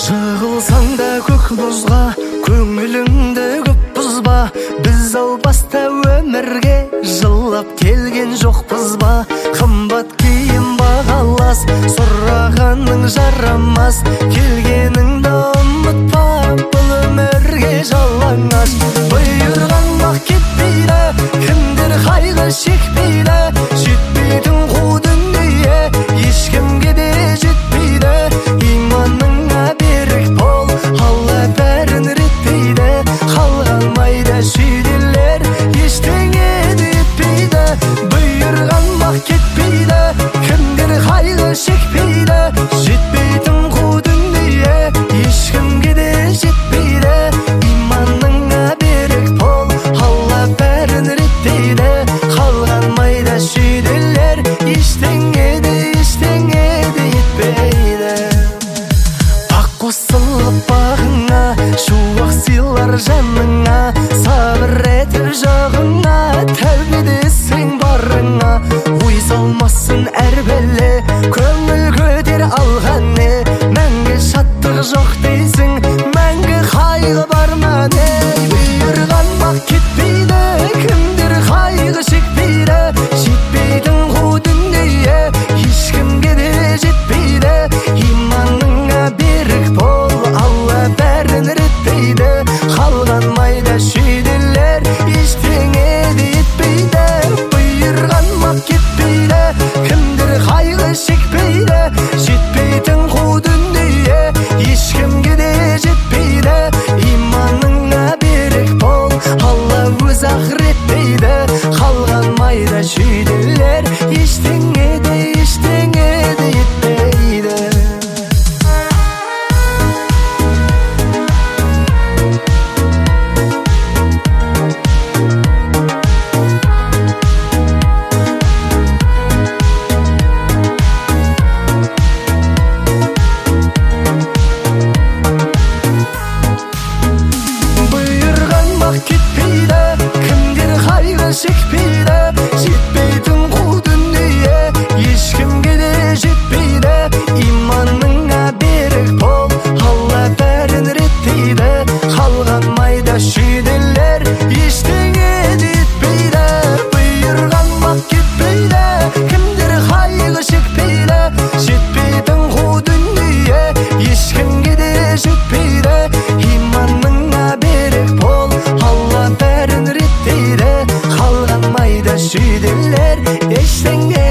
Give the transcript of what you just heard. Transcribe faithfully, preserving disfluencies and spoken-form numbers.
Жығылсаң да көк мұзға, көңіліңді көп бұзба. Біз албаста өмірге жылап келген жоқпыз ба? Қымбат киім бағалас, сұрағаның жарамас. Келгеніңді ұмытпа, бұл өмірге жалаңаш. Бұйырған бақ кетпейді, кімдер қайғы шекпейді. Жетпейтін қу дүние ешкімге де жетпейді. Иманыңа берік бол, Алла бәрін реттейді. Қалған майда шүйделер ештеңе де етпейді. Бұйырған бақ кетпейді, кімдер қайғы шекпейді. Жетпейтін қу дүние ешкімге де жетпейді. Иманыңа берік бол, Алла бәрін реттейді. Қалған майда шүйделер ештеңе де ештеңе де етпейді. Ақ қосылып бағыңа, шуақ сыйлар жаныңа. Сабыр етіп жағыңа, тәубе десең барыңа. Ой салмасын әр бәле, көңіл көтер алған не. Мәңгі шаттық жоқ дейсің, мәңгі қайғы бар ма не? Бұйырған бақ кетпейді, кімдер қайғы шекпейді. Жетпейтін қу дүние ешкімге де жетпейді. Иманыңа берік бол, Алла бәрін реттейді. Қалған майда шүйделер ештеңе де етпейді. Бұйырған бақ кетпейді, кімдер қайғы шекпейді. Жетпейтін қу дүние ешкімге де жетпейді. Иманыңа берік бол, Алла өз ақыреттейді. Қалған майда шүйделер ештеңе де ештеңе де етпейді. Бұйырған бақ кетпейді, кімдер қайғы шекпейді. Жетпейтін қу дүние ешкімге де жетпейді. Иманыңа берік бол, Алла бәрін реттейді. Қалған майда шүйделер ештеңе де етпейді. Бұйырған бақ кетпейді, кімдер қайғы шекпейді. Жетпейтін қу дүние ешкімге де жетпейді. Иманыңа берік бол, Алла бәрін реттейді. Қалған майда шүйделер ештеңе